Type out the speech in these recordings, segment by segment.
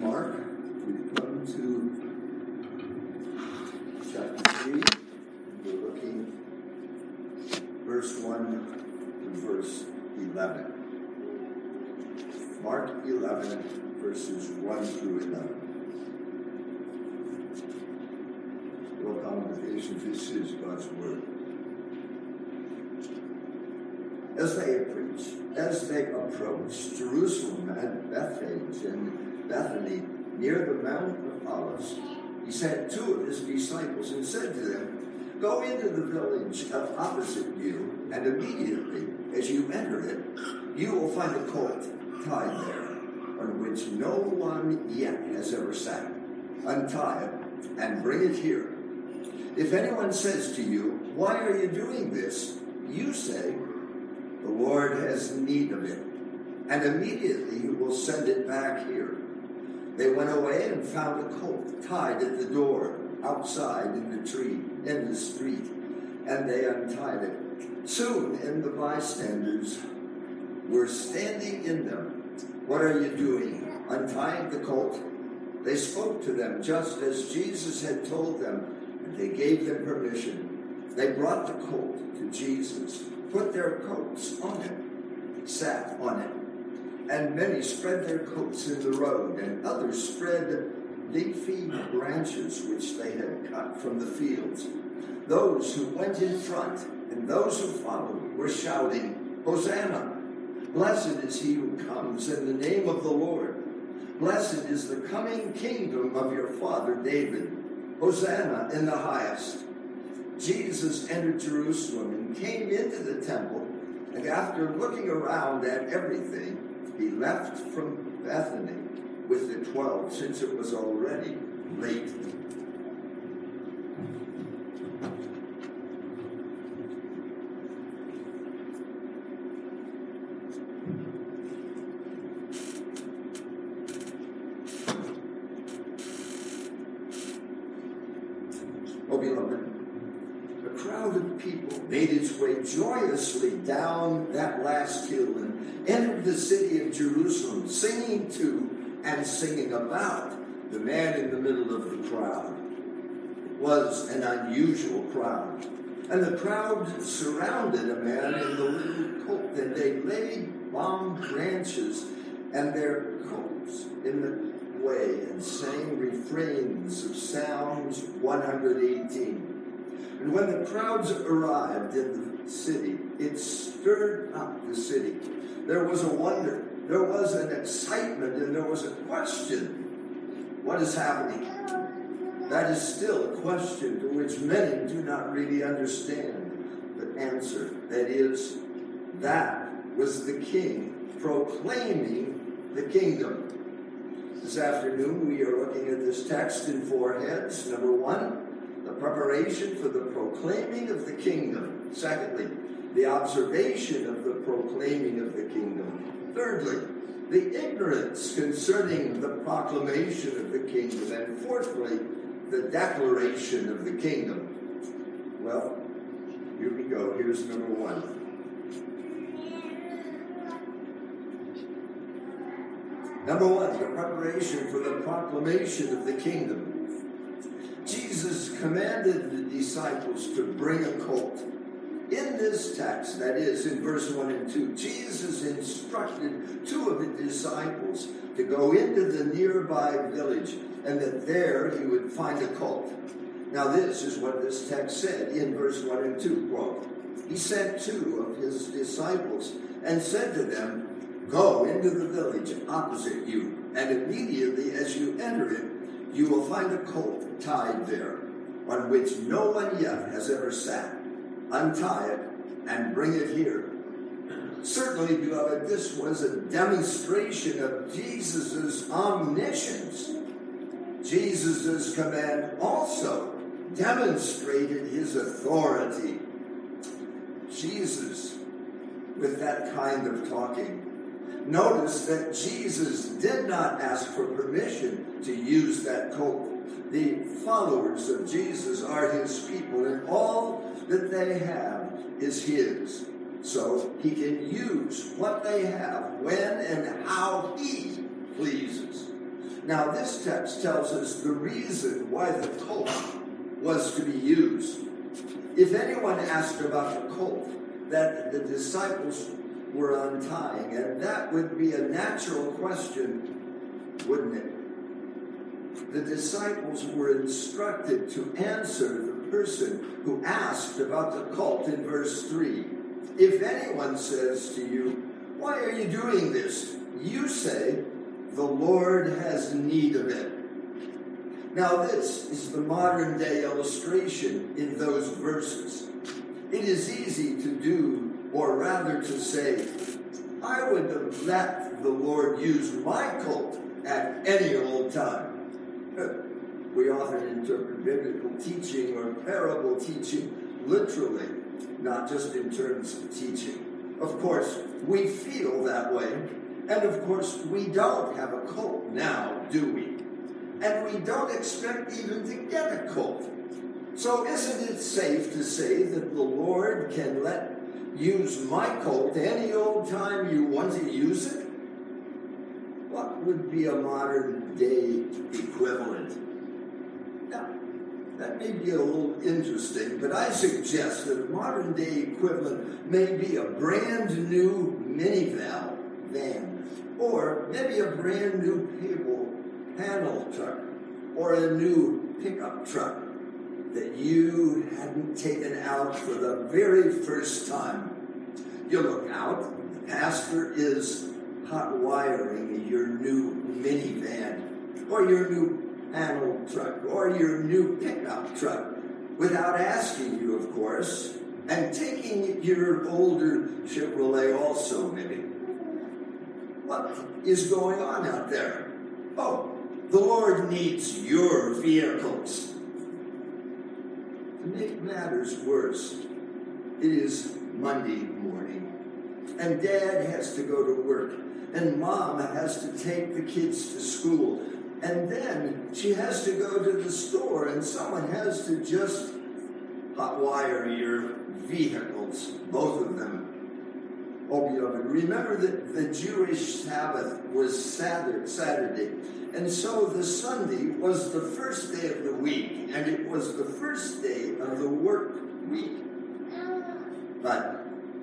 Mark. We've come to chapter 3. We're looking verse 1 to verse 11. Mark 11, verses 1 through 11. Well, congregation, this is God's Word. As they approached Jerusalem and Bethphage and Bethany near the Mount of Olives, he sent two of his disciples and said to them, "Go into the village opposite you, and immediately as you enter it, you will find a colt tied there, on which no one yet has ever sat. Untie it and bring it here. If anyone says to you, 'Why are you doing this?' you say, 'The Lord has need of it,' and immediately he will send it back here." They went away and found a colt tied at the door outside in the street, and they untied it. Soon, the bystanders were standing in them. "What are you doing, untying the colt?" They spoke to them just as Jesus had told them, and they gave them permission. They brought the colt to Jesus, put their coats on it, sat on it, and many spread their coats in the road, and others spread leafy branches which they had cut from the fields. Those who went in front and those who followed were shouting, "Hosanna! Blessed is he who comes in the name of the Lord. Blessed is the coming kingdom of your father David. Hosanna in the highest." Jesus entered Jerusalem and came into the temple, and after looking around at everything, he left from Bethany with the 12, since it was already late. Oh, beloved, a crowd of people made its way joyously down that last hill and entered the city of Jerusalem, singing to and singing about the man in the middle of the crowd. It was an unusual crowd, and the crowd surrounded a man in the little colt, and they laid palm branches and their coats in the way and sang refrains of Psalms 118. And when the crowds arrived in the city, it stirred up the city. There was a wonder, there was an excitement, and there was a question. What is happening? That is still a question to which many do not really understand the answer. That is, that was the king proclaiming the kingdom. This afternoon, we are looking at this text in four heads. Number one, the preparation for the proclaiming of the kingdom. Secondly, the observation of the proclaiming of the kingdom. Thirdly, the ignorance concerning the proclamation of the kingdom. And fourthly, the declaration of the kingdom. Well, here we go. Here's number one. Number one, the preparation for the proclamation of the kingdom. Jesus commanded the disciples to bring a colt. In this text, that is, in verse 1 and 2, Jesus instructed two of the disciples to go into the nearby village, and that there he would find a colt. Now this is what this text said in verse 1 and 2, quote, "He sent two of his disciples and said to them, 'Go into the village opposite you, and immediately as you enter it, you will find a colt tied there, on which no one yet has ever sat. Untie it and bring it here.'" Certainly, beloved, this was a demonstration of Jesus' omniscience. Jesus' command also demonstrated his authority. Jesus, with that kind of talking, notice that Jesus did not ask for permission to use that colt. The followers of Jesus are his people, and all that they have is his. So he can use what they have when and how he pleases. Now, this text tells us the reason why the colt was to be used. If anyone asked about the colt that the disciples were untying, and that would be a natural question, wouldn't it? The disciples were instructed to answer the person who asked about the colt in verse 3. If anyone says to you, "Why are you doing this?" you say, "The Lord has need of it." Now this is the modern day illustration in those verses. It is easy to do, or rather to say, "I would have let the Lord use my colt at any old time." We often interpret biblical teaching or parable teaching literally, not just in terms of teaching. Of course, we feel that way. And of course, we don't have a colt now, do we? And we don't expect even to get a colt. So isn't it safe to say that the Lord can let use my colt any old time you want to use it? What would be a modern day equivalent? Now, that may be a little interesting, but I suggest that a modern day equivalent may be a brand new minivan, or maybe a brand new panel truck, or a new pickup truck that you hadn't taken out for the very first time. You look out, the pastor is hot wiring your new minivan, or your new panel truck, or your new pickup truck, without asking you, of course, and taking your older Chevrolet also, maybe. What is going on out there? Oh, the Lord needs your vehicles. To make matters worse, it is Monday morning, and Dad has to go to work, and Mom has to take the kids to school, and then she has to go to the store, and someone has to just hot wire your vehicles, both of them. Oh, beloved, remember that the Jewish Sabbath was Saturday, and so the Sunday was the first day of the week, and it was the first day of the work week. But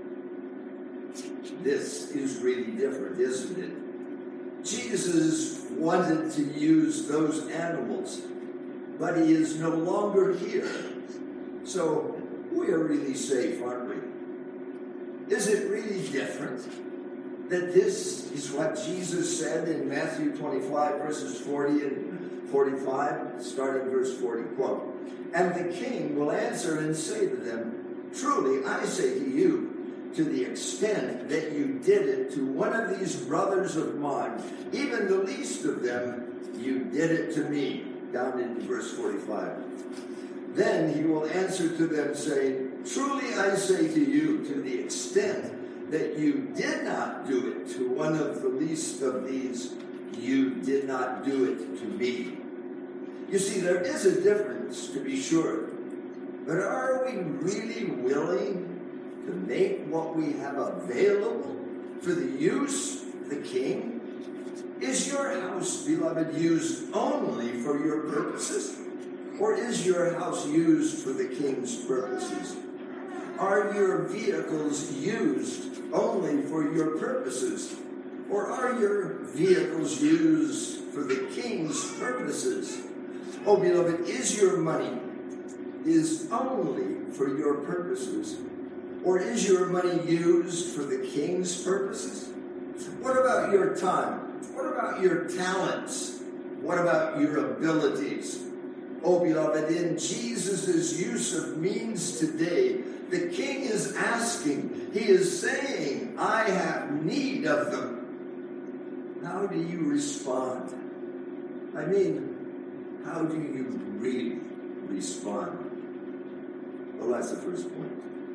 this is really different, isn't it? Jesus wanted to use those animals, but he is no longer here. So we are really safe, aren't we? Is it really different that this is what Jesus said in Matthew 25, verses 40 and 45, starting verse 40, quote, "And the king will answer and say to them, 'Truly I say to you, to the extent that you did it to one of these brothers of mine, even the least of them, you did it to me.'" Down in verse 45. "Then he will answer to them, saying, 'Truly I say to you, to the extent that you did not do it to one of the least of these, you did not do it to me.'" You see, there is a difference, to be sure. But are we really willing to make what we have available for the use of the king? Is your house, beloved, used only for your purposes? Or is your house used for the king's purposes? Are your vehicles used only for your purposes? Or are your vehicles used for the king's purposes? Oh, beloved, is your money only for your purposes? Or is your money used for the king's purposes? What about your time? What about your talents? What about your abilities? Oh, beloved, in Jesus' use of means today, the king is asking, he is saying, "I have need of them." How do you respond? I mean, how do you really respond? Well, that's the first point.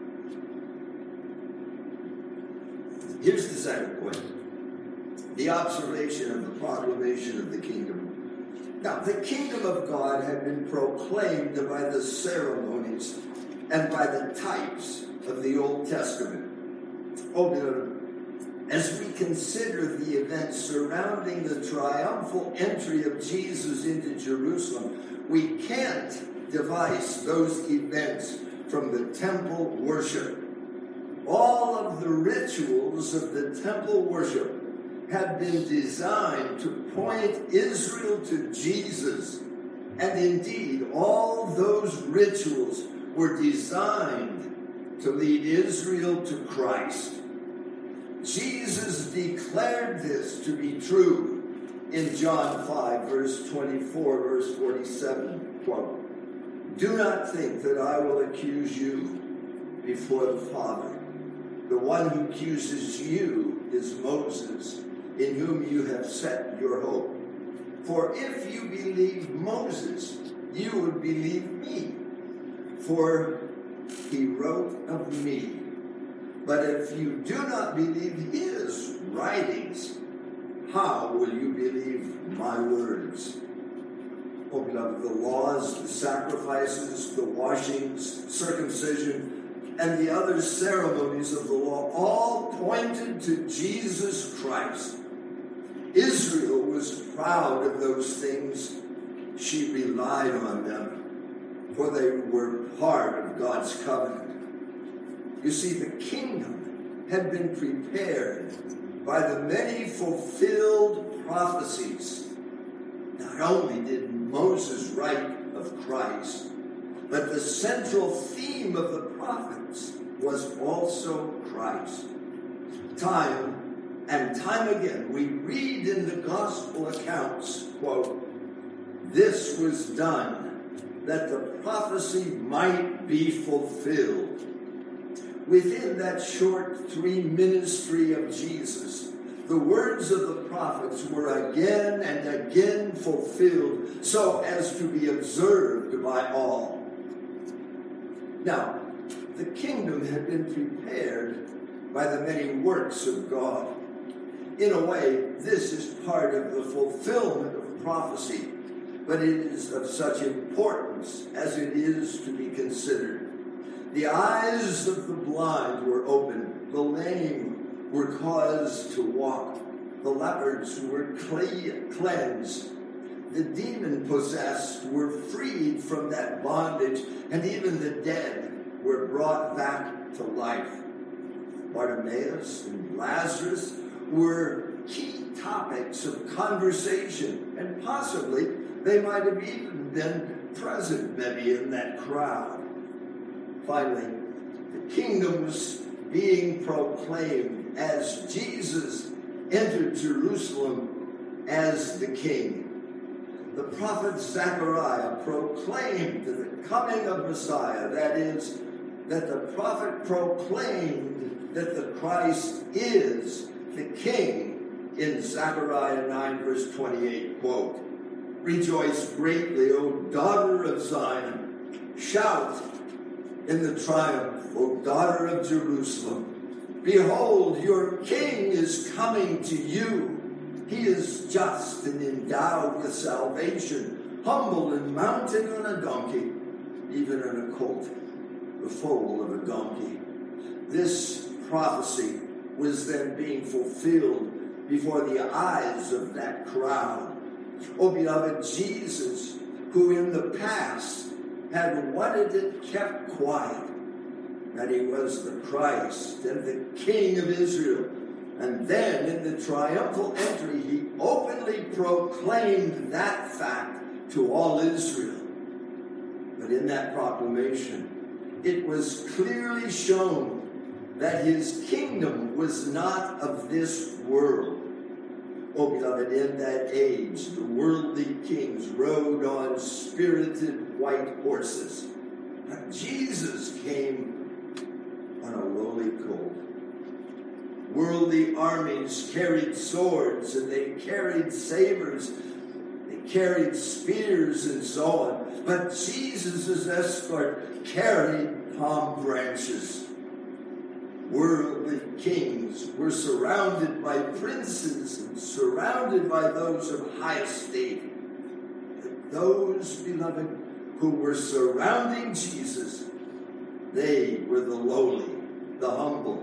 Here's the second point. The observation of the proclamation of the kingdom. Now, the kingdom of God had been proclaimed by the ceremonies and by the types of the Old Testament. Oh, beloved, As we consider the events surrounding the triumphal entry of Jesus into Jerusalem, we can't devise those events from the temple worship. All of the rituals of the temple worship had been designed to point Israel to Jesus. And indeed, all those rituals were designed to lead Israel to Christ. Jesus declared this to be true in John 5, verse 24, verse 47, quote, "Do not think that I will accuse you before the Father. The one who accuses you is Moses, in whom you have set your hope. For if you believe Moses, you would believe me, for he wrote of me. But if you do not believe his writings, how will you believe my words?" Oh, beloved, the laws, the sacrifices, the washings, circumcision, and the other ceremonies of the law all pointed to Jesus Christ. Israel was proud of those things. She relied on them, for they were part of God's covenant. You see, the kingdom had been prepared by the many fulfilled prophecies. Not only did Moses write of Christ, but the central theme of the prophets was also Christ. Time and time again, we read in the gospel accounts, quote, "This was done that the prophecy might be fulfilled." Within that short 3 ministry of Jesus, the words of the prophets were again and again fulfilled so as to be observed by all. Now, the kingdom had been prepared by the many works of God. In a way, this is part of the fulfillment of prophecy, but it is of such importance as it is to be considered. The eyes of the blind were opened, the lame were caused to walk, the lepers were cleansed, the demon-possessed were freed from that bondage, and even the dead were brought back to life. Bartimaeus and Lazarus were key topics of conversation, and possibly they might have even been present maybe in that crowd. Finally, the kingdom was being proclaimed as Jesus entered Jerusalem as the king. The prophet Zechariah proclaimed the coming of Messiah. That is, that the prophet proclaimed that the Christ is the king in Zechariah 9, verse 28, quote, "Rejoice greatly, O daughter of Zion. Shout in the triumph, O daughter of Jerusalem. Behold, your king is coming to you. He is just and endowed with salvation, humble and mounted on a donkey, even on a colt, the foal of a donkey." This prophecy was then being fulfilled before the eyes of that crowd. Oh, beloved, Jesus, who in the past had wanted it kept quiet, that he was the Christ and the King of Israel. And then in the triumphal entry, he openly proclaimed that fact to all Israel. But in that proclamation, it was clearly shown that his kingdom was not of this world. Oh, beloved, in that age, the worldly kings rode on spirited white horses. But Jesus came on a lowly colt. Worldly armies carried swords, and they carried sabers, they carried spears and so on. But Jesus' escort carried palm branches. Worldly kings were surrounded by princes and surrounded by those of high estate. But those, beloved, who were surrounding Jesus, they were the lowly, the humble,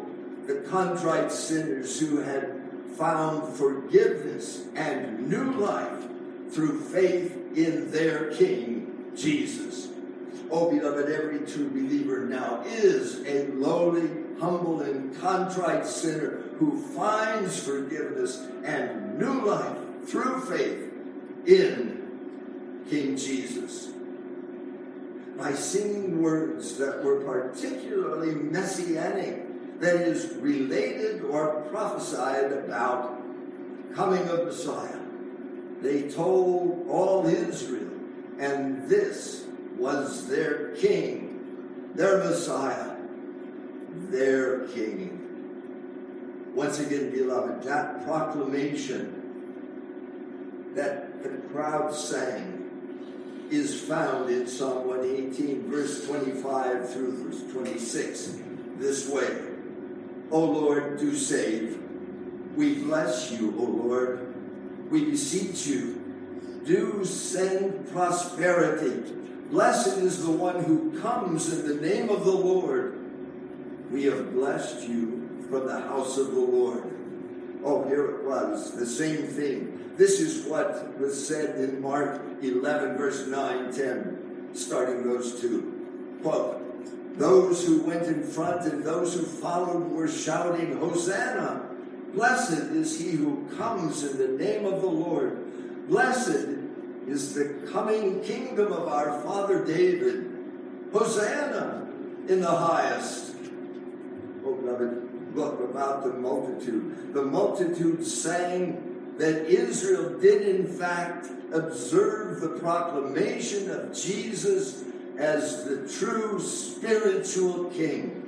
the contrite sinners who had found forgiveness and new life through faith in their King, Jesus. Oh, beloved, every true believer now is a lowly, humble, and contrite sinner who finds forgiveness and new life through faith in King Jesus. By singing words that were particularly messianic, that is, related or prophesied about coming of Messiah, they told all Israel, and this was their King, their Messiah, their King. Once again, beloved, that proclamation that the crowd sang is found in Psalm 118, verse 25 through verse 26, this way. O Lord, do save. We bless you, O Lord. We beseech you, do send prosperity. Blessed is the one who comes in the name of the Lord. We have blessed you from the house of the Lord. Oh, here it was, the same thing. This is what was said in Mark 11, verse 9, 10, starting those two. Quote, those who went in front and those who followed were shouting, Hosanna! Blessed is he who comes in the name of the Lord. Blessed is the coming kingdom of our father David. Hosanna in the highest. Oh, beloved, look about the multitude. The multitude sang that Israel did in fact observe the proclamation of Jesus as the true spiritual king.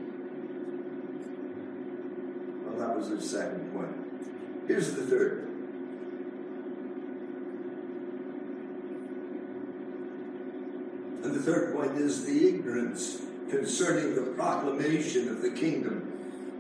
Well, that was the second point. Here's the third. And the third point is the ignorance concerning the proclamation of the kingdom.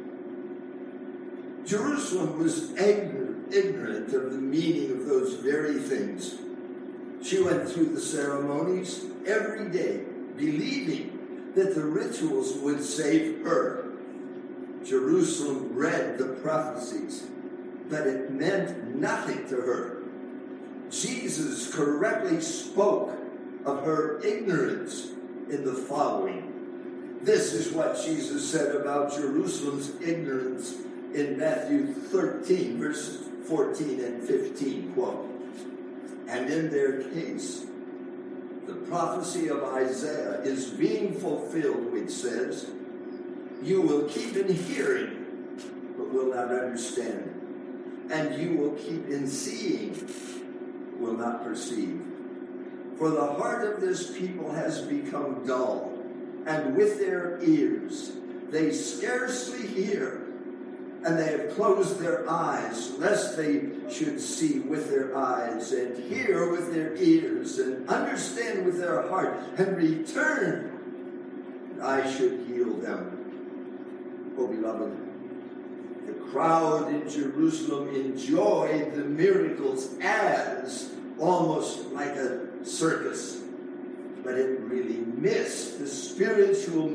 Jerusalem was ignorant of the meaning of those very things. She went through the ceremonies every day, believing that the rituals would save her. Jerusalem read the prophecies, but it meant nothing to her. Jesus correctly spoke of her ignorance in the following. This is what Jesus said about Jerusalem's ignorance in Matthew 13, verses 14 and 15, quote, and in their case, the prophecy of Isaiah is being fulfilled, which says, you will keep in hearing, but will not understand, and you will keep in seeing, will not perceive. For the heart of this people has become dull, and with their ears they scarcely hear, and they have closed their eyes, lest they should see with their eyes, and hear with their ears, and understand with their heart, and return, and I should heal them. Oh, beloved, the crowd in Jerusalem enjoyed the miracles as almost like a circus, but it really missed the spiritual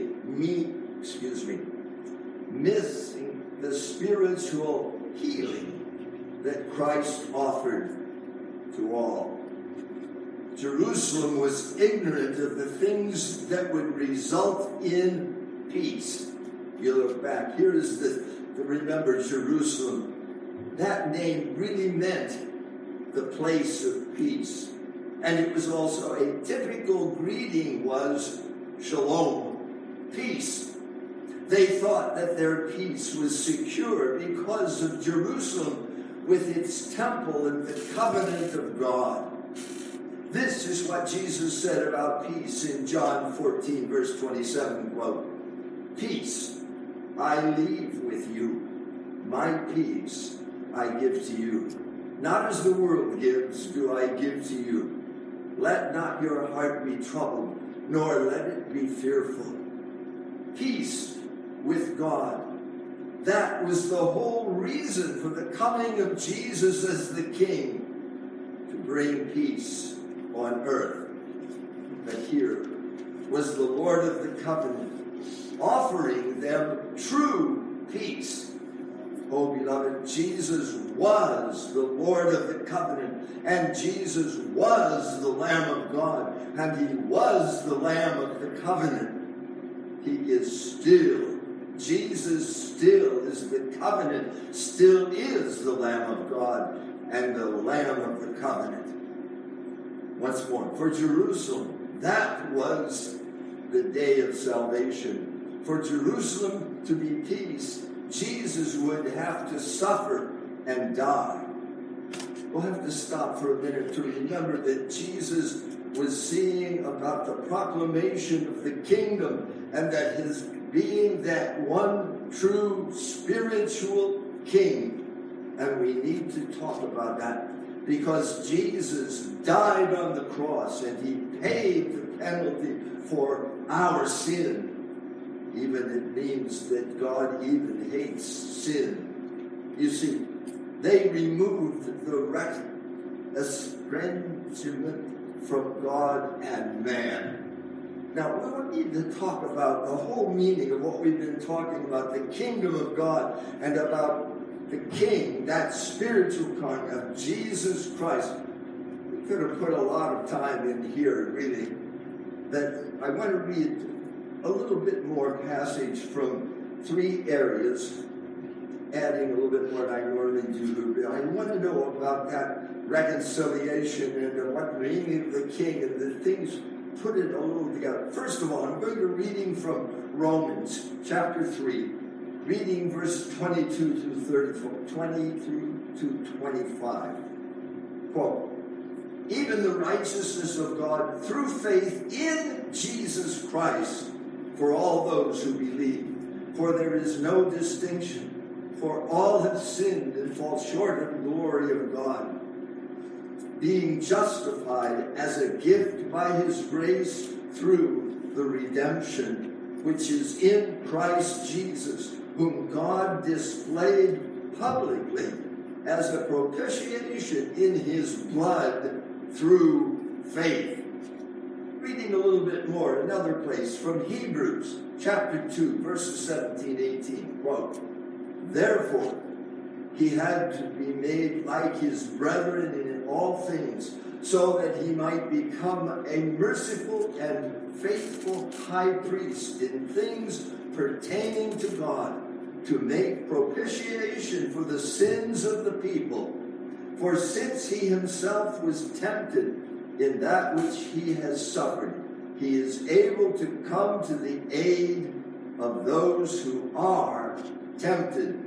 missing the spiritual healing that Christ offered to all. Jerusalem was ignorant of the things that would result in peace. You look back, here is remember Jerusalem. That name really meant the place of peace. And it was also a typical greeting was shalom, peace. They thought that their peace was secure because of Jerusalem with its temple and the covenant of God. This is what Jesus said about peace in John 14, verse 27, quote, peace I leave with you, my peace I give to you. Not as the world gives do I give to you. Let not your heart be troubled, nor let it be fearful. Peace with God. That was the whole reason for the coming of Jesus as the King, to bring peace on earth. But here was the Lord of the covenant, offering them true peace. Oh, beloved, Jesus was the Lord of the covenant, and Jesus was the Lamb of God, and he was the Lamb of the covenant. He is still, Jesus still is the covenant, still is the Lamb of God, and the Lamb of the covenant. Once more, for Jerusalem, that was the day of salvation. For Jerusalem to be peace, Jesus would have to suffer and die. We'll have to stop for a minute to remember that Jesus was seeing about the proclamation of the kingdom, and that his being that one true spiritual king. And we need to talk about that, because Jesus died on the cross and he paid the penalty for our sin. Even it means that God even hates sin. You see, they removed the estrangement from God and man. Now, we don't need to talk about the whole meaning of what we've been talking about, the kingdom of God, and about the king, that spiritual kind of Jesus Christ. We could have put a lot of time in here, really. But I want to read a little bit more passage from 3 areas, adding a little bit more than I normally do. I want to know about that reconciliation and what the meaning of the king and the things, put it a little together. First of all, I'm going to reading from Romans chapter 3, reading verses 22 through 34, 20 through to 25. Quote, even the righteousness of God through faith in Jesus Christ for all those who believe. For there is no distinction, for all have sinned and fall short of the glory of God, being justified as a gift by his grace through the redemption which is in Christ Jesus, whom God displayed publicly as a propitiation in his blood through faith. Reading a little bit more, another place from Hebrews chapter 2, verses 17, 18. Quote, therefore, he had to be made like his brethren in all things, so that he might become a merciful and faithful high priest in things pertaining to God, to make propitiation for the sins of the people. For since he himself was tempted in that which he has suffered, he is able to come to the aid of those who are tempted.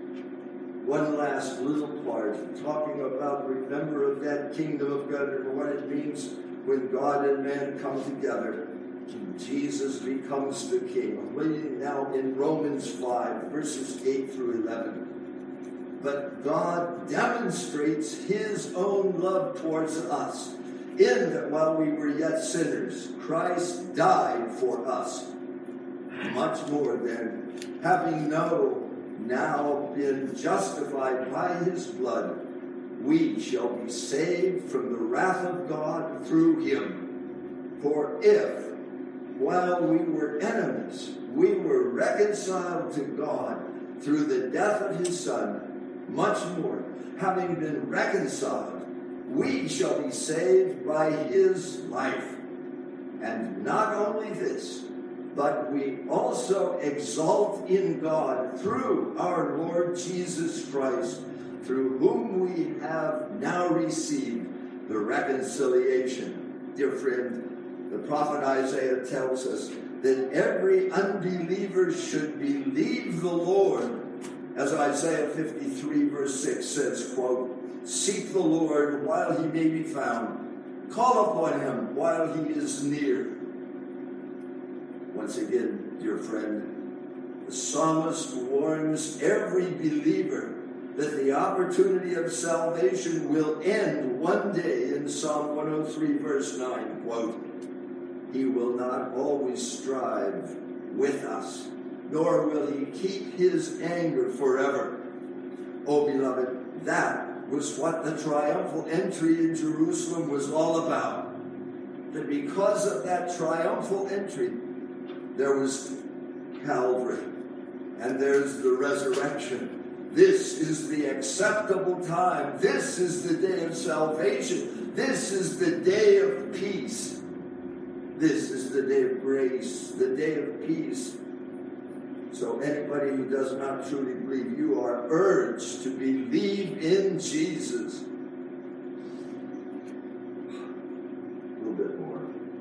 One last little part, talking about, remember, of that kingdom of God and what it means when God and man come together. Jesus becomes the king. I'm reading now in Romans 5, verses 8 through 11. But God demonstrates his own love towards us, in that while we were yet sinners, Christ died for us. Much more then, having now been justified by his blood, we shall be saved from the wrath of God through him. For if, while we were enemies, we were reconciled to God through the death of his Son, much more, having been reconciled, we shall be saved by his life. And not only this, but we also exult in God through our Lord Jesus Christ, through whom we have now received the reconciliation. Dear friend, the prophet Isaiah tells us that every unbeliever should believe the Lord. As Isaiah 53 verse 6 says, quote, seek the Lord while he may be found. Call upon him while he is near. Once again, dear friend, the psalmist warns every believer that the opportunity of salvation will end one day in Psalm 103, verse 9, quote, he will not always strive with us, nor will he keep his anger forever. Oh, beloved, that was what the triumphal entry in Jerusalem was all about. That because of that triumphal entry, there was Calvary. and there's the resurrection. This is the acceptable time. This is the day of salvation. This is the day of peace. This is the day of grace, the day of peace. So anybody who does not truly believe, you are urged to believe in Jesus. A little bit more.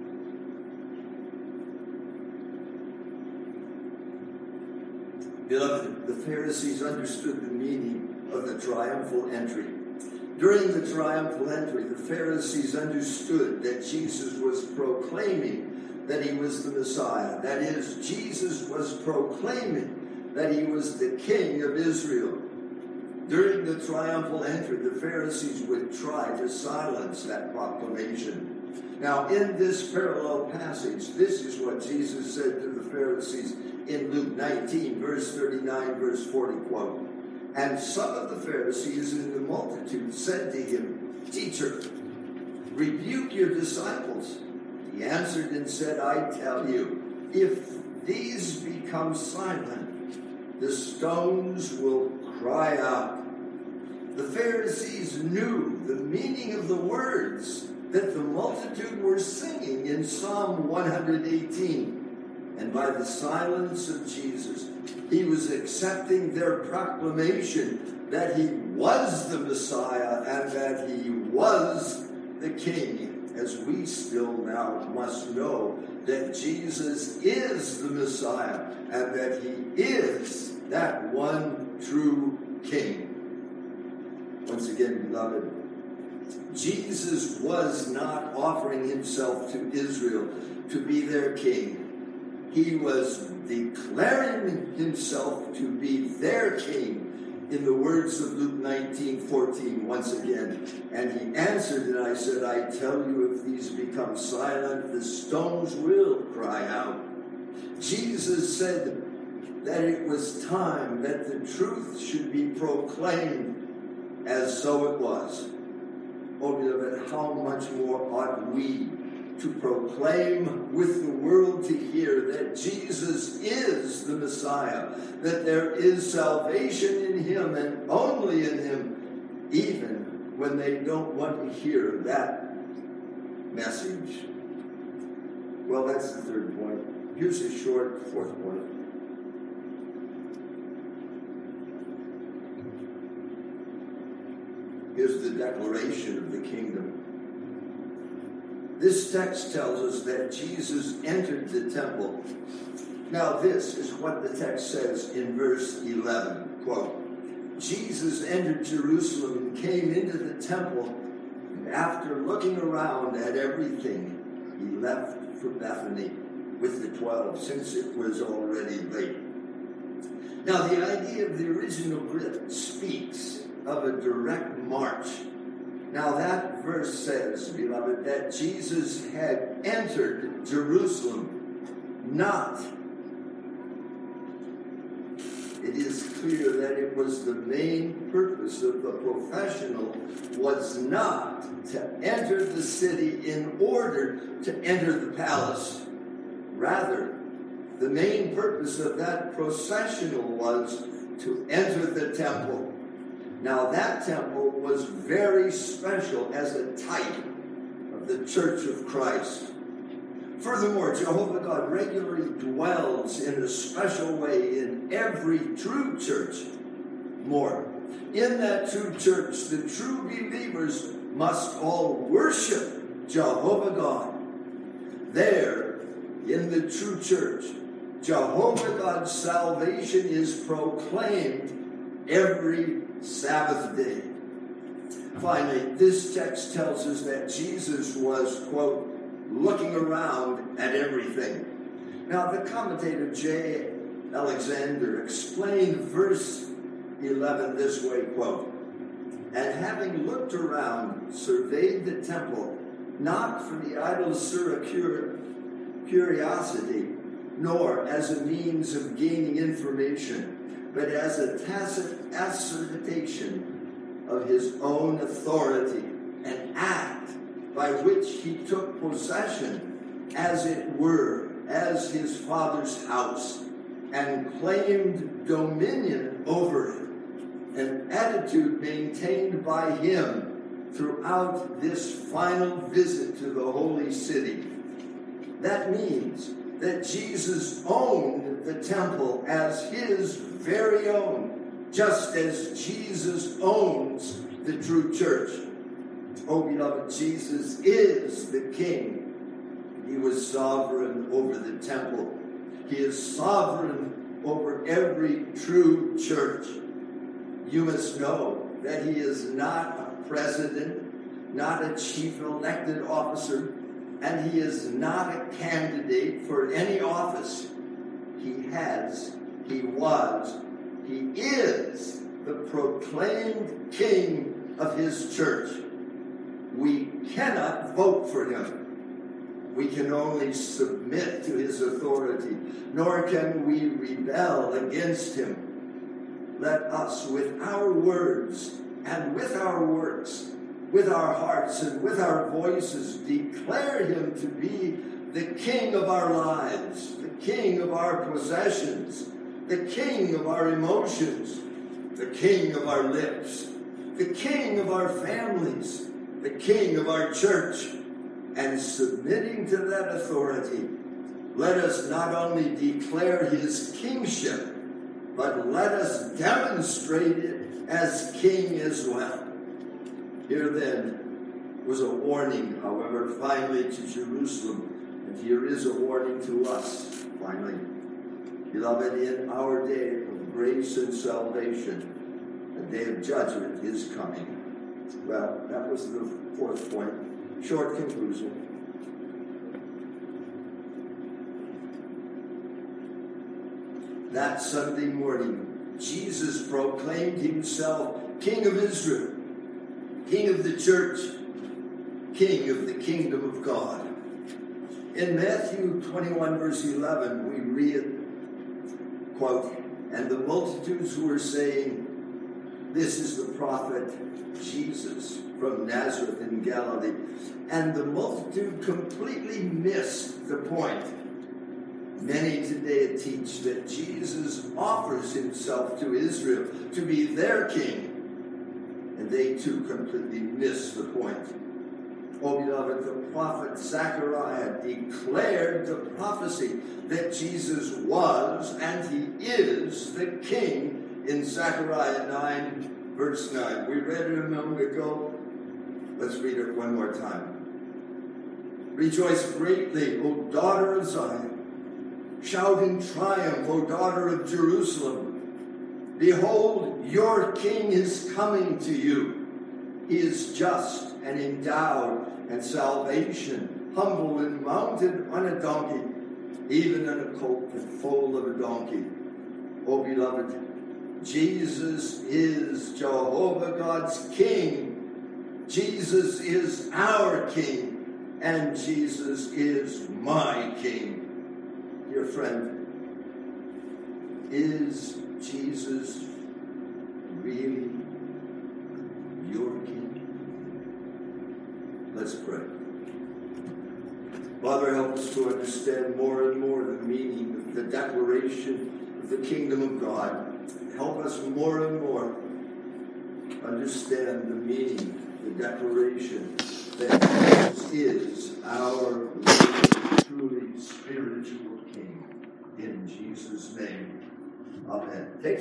Beloved, the Pharisees understood the meaning of the triumphal entry. During the triumphal entry, the Pharisees understood that Jesus was proclaiming that he was the Messiah. That is, Jesus was proclaiming that he was the King of Israel. During the triumphal entry, the Pharisees would try to silence that proclamation. Now, in this parallel passage, this is what Jesus said to the Pharisees in Luke 19, verse 39, verse 40, quote, "And some of the Pharisees in the multitude said to him, 'Teacher, rebuke your disciples.' He answered and said, 'I tell you, if these become silent, the stones will cry out.'" The Pharisees knew the meaning of the words that the multitude were singing in Psalm 118. And by the silence of Jesus, he was accepting their proclamation that he was the Messiah and that he was the King, as we still now must know that Jesus is the Messiah and that he is that one true King. Once again, beloved, Jesus was not offering himself to Israel to be their king. He was declaring himself to be their king in the words of Luke 19:14 once again. And he answered and I said, "I tell you, if these become silent, the stones will cry out." Jesus said that it was time that the truth should be proclaimed, as so it was. Oh, beloved, how much more ought we to proclaim with the world to hear that Jesus is the Messiah, that there is salvation in him and only in him, even when they don't want to hear that message. Well, that's the third point. Here's a short fourth point. Here's the declaration of the kingdom. This text tells us that Jesus entered the temple. Now this is what the text says in verse 11, quote, "Jesus entered Jerusalem and came into the temple, and after looking around at everything, he left for Bethany with the 12, since it was already late." Now the idea of the original Greek speaks of a direct march. Now that verse says, beloved, that Jesus had entered Jerusalem, not. It is clear that it was the main purpose of the professional was not to enter the city in order to enter the palace. Rather, the main purpose of that processional was to enter the temple. Now that temple was very special as a type of the Church of Christ. Furthermore, Jehovah God regularly dwells in a special way in every true church. More, in that true church, the true believers must all worship Jehovah God. There, in the true church, Jehovah God's salvation is proclaimed every Sabbath day. Finally, this text tells us that Jesus was, quote, looking around at everything. Now, the commentator J. Alexander explained verse 11 this way, quote, "And having looked around, surveyed the temple, not for the idle curiosity, nor as a means of gaining information, but as a tacit assertion of his own authority, an act by which he took possession, as it were, as his Father's house, and claimed dominion over it, an attitude maintained by him throughout this final visit to the holy city. That means that Jesus owned the temple as his very own, just as Jesus owns the true church. Oh, beloved, Jesus is the King. He was sovereign over the temple. He is sovereign over every true church. You must know that he is not a president, not a chief elected officer, and he is not a candidate for any office. He is the proclaimed King of his church. We cannot vote for him. We can only submit to his authority, nor can we rebel against him. Let us, with our words and with our works, with our hearts and with our voices, declare him to be the King of our lives, the King of our possessions, the King of our emotions, the King of our lips, the King of our families, the King of our church. And submitting to that authority, let us not only declare his kingship, but let us demonstrate it as king as well. Here then was a warning, however, finally to Jerusalem, and here is a warning to us, finally. Beloved, in our day of grace and salvation, a day of judgment is coming. Well, that was the fourth point. Short conclusion. That Sunday morning, Jesus proclaimed himself King of Israel, King of the church, King of the kingdom of God. In Matthew 21, verse 11, we read, quote, "And the multitudes were saying, 'This is the prophet Jesus from Nazareth in Galilee.' And the multitude completely missed the point. Many today teach that Jesus offers himself to Israel to be their king, and they too completely miss the point. Oh, beloved, the prophet Zechariah declared the prophecy that Jesus was and he is the king in Zechariah 9, verse 9. We read it a moment ago. Let's read it one more time. "Rejoice greatly, O daughter of Zion. Shout in triumph, O daughter of Jerusalem. Behold, your king is coming to you. He is just and endowed in salvation, humble and mounted on a donkey, even on a colt the foal of a donkey." Oh, beloved, Jesus is Jehovah God's King. Jesus is our King, and Jesus is my King. Dear friend, is Jesus really your King? Let's pray. Father, help us to understand more and more the meaning of the declaration of the kingdom of God. Help us more and more understand the meaning, the declaration that Jesus is our truly spiritual King. In Jesus' name, amen.